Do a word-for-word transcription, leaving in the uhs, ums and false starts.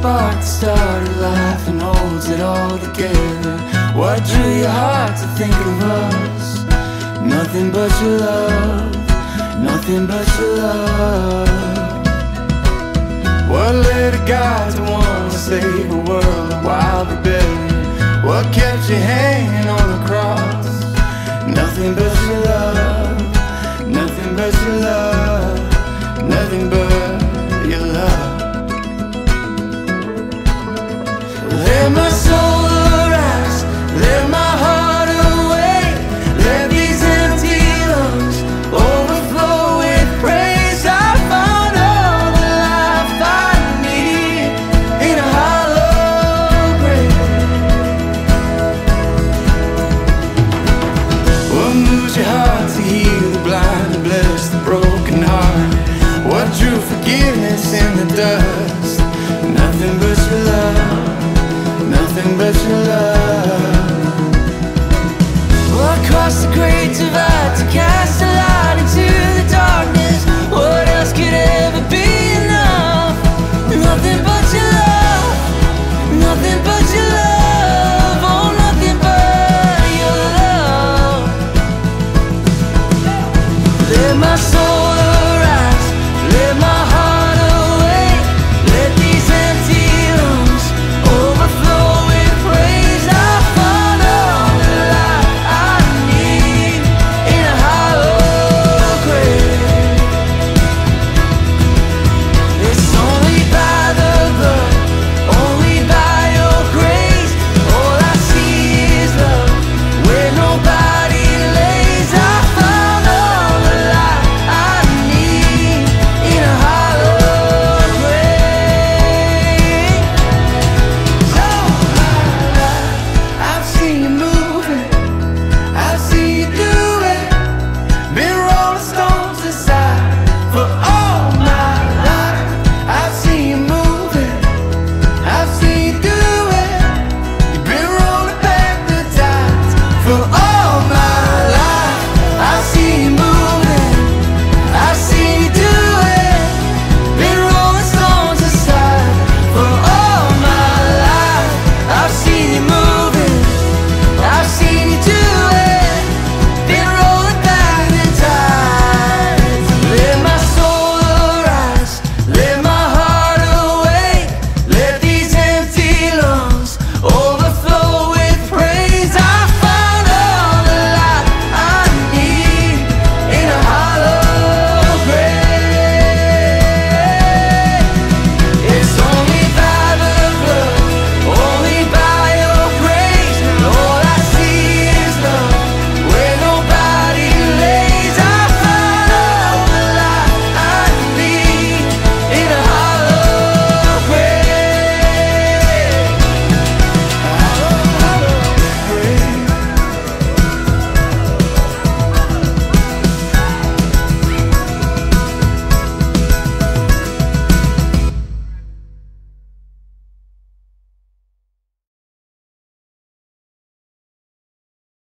spark that started life and holds it all together? What drew your heart to think of us? Nothing but your love, nothing but your love. What led a God to want to save a world of wild rebellion? What kept you hanging on the cross? Nothing but your love, nothing but your love, nothing but your love. Let my soul arise, let my heart awake, let these empty lungs overflow with praise. I found all the life I need in a hollow grave. What moves your heart to heal the blind and bless the broken heart? What drew forgiveness in the dust? Nothing but your love, nothing but your love. What crossed the great divide to catch